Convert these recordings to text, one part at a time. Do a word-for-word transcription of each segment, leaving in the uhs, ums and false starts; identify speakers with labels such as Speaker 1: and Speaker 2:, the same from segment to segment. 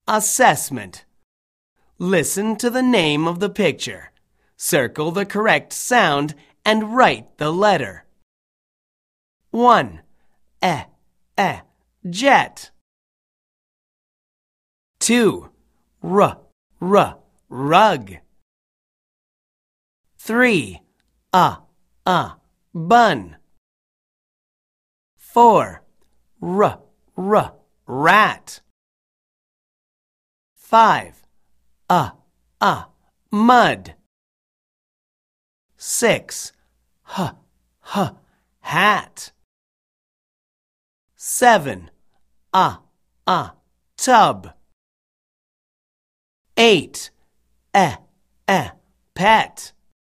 Speaker 1: Assessment. Listen to the name of the picture. Circle the correct sound and write the letter. one. Eh, eh, jet. two. R, r, rug. three. Uh, uh, bun. four. R, r, rat. five. Uh, uh, mud. six. H, h, hat. seven. Uh, uh, tub. eight. Eh, eh, pet.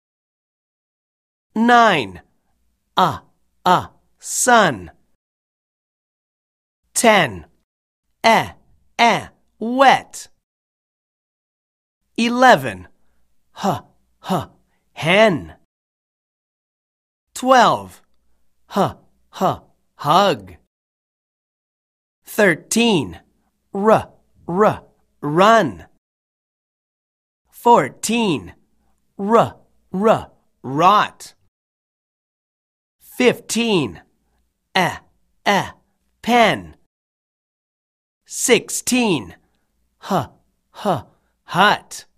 Speaker 1: nine. Uh, uh, sun. ten. Eh, eh, wet. eleven. H, h, hen. twelve. H, h, hug. thirteen. R, r, run. fourteen. R, r, rot. fifteen. Eh, eh, pen. sixteen. H, h, hut.